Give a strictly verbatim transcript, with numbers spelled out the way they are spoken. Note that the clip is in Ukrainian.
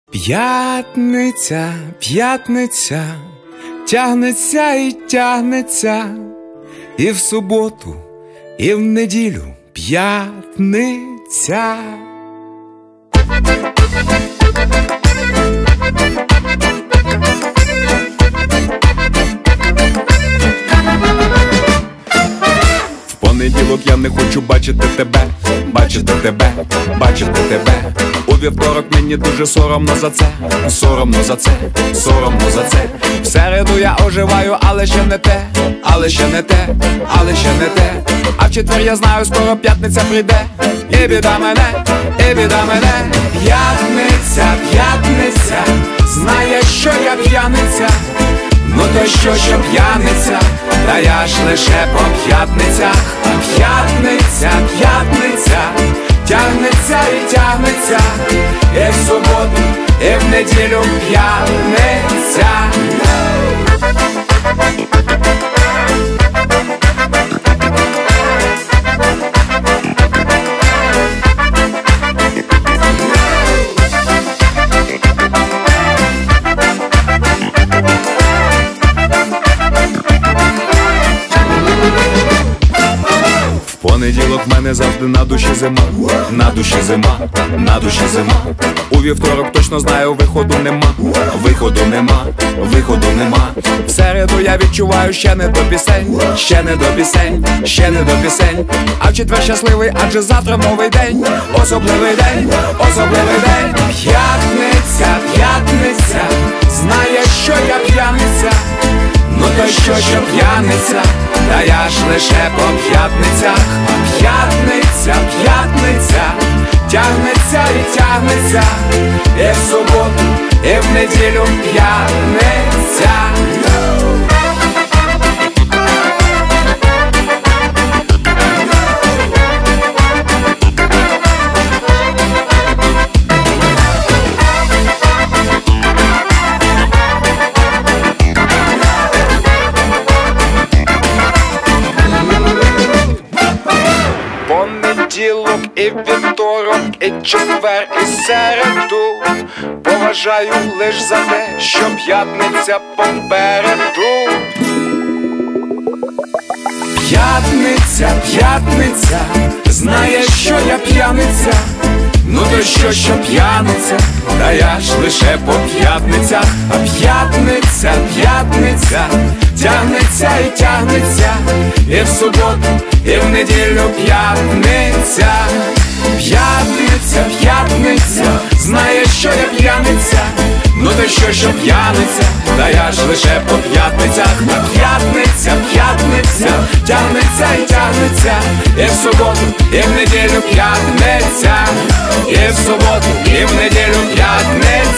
П'ятниця, п'ятниця, тягнеться і тягнеться, і в суботу, і в неділю п'ятниця. В понеділок я не хочу бачити тебе, бачити тебе, бачити тебе. У вівторок мені дуже соромно за це, соромно за це, соромно за це. В середу я оживаю, але ще не те, але ще не те, але ще не те. А в четвер я знаю, скоро п'ятниця прийде, і біда мене, і біда мене. П'ятниця, п'ятниця, знаєш, що я п'яниця. Ну то що, що п'яниця, та я ж лише по п'ятницях. П'ятниця, п'ятниця, тягнеться і тягнеться, і в суботу, і в неділю п'ятниця. Понеділок в мене завжди на душі зима, на душі зима, на душі зима. У вівторок точно знаю, виходу нема, виходу нема, виходу нема. В середу я відчуваю, ще не до пісень, ще не до пісень, ще не до пісень. А в четвер щасливий, адже завтра новий день, особливий день, особливий день. П'ятниця, п'ятниця, знаєш, що я п'яниця. Ну то що, що п'яниця, та я ж лише по п'ятницях. П'ятниця, п'ятниця, тягнеться і тягнеться, і в суботу, і в неділю п'ятниця. Понеділок і вівторок, і четвер, і середу поважаю лиш за те, що п'ятниця попереду. П'ятниця, п'ятниця, знаєш, що я п'яниця. Ну то що, що п'яниця, та я ж лише по п'ятницях. А п'ятниця, п'ятниця, тягнеться і тягнеться, і в суботу, і в неділю п'ятниця. П'ятниця, п'ятниця, знаєш, що я п'яниця. Ну то що, що п'яниця, та я ж лише по п'ятницях. А п'ятниця, п'ятниця, тягнеться і тягнеться, і в суботу, і в неділю п'ятниця, і в суботу, і в неділю п'ятниця.